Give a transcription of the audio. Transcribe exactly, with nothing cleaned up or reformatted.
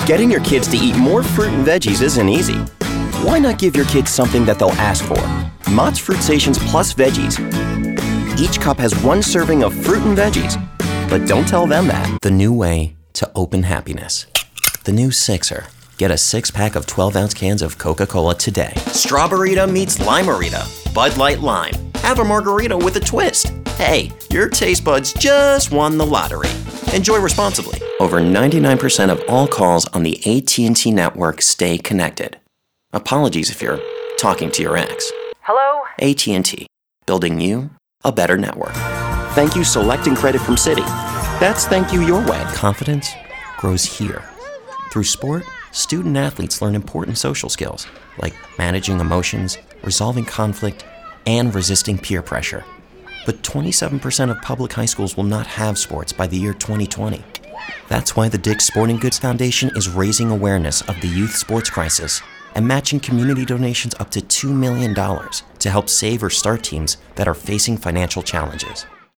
Getting your kids to eat more fruit and veggies isn't easy. Why not give your kids something that they'll ask for? Mott's Fruit Stations Plus Veggies. Each cup has one serving of fruit and veggies. But don't tell them that. The new way to open happiness. The new Sixer. Get a six-pack of twelve-ounce cans of Coca-Cola today. Strawberryta meets Limerita. Bud Light Lime. Have a margarita with a twist. Hey, your taste buds just won the lottery. Enjoy responsibly. Over ninety-nine percent of all calls on the A T and T network stay connected. Apologies if you're talking to your ex. Hello? A T and T. Building you a better network. Thank you selecting credit from Citi. That's thank you your way. Confidence grows here. Through sport, student athletes learn important social skills like managing emotions, resolving conflict, and resisting peer pressure. But twenty-seven percent of public high schools will not have sports by the year twenty twenty. That's why the Dick's Sporting Goods Foundation is raising awareness of the youth sports crisis and matching community donations up to two million dollars to help save or start teams that are facing financial challenges.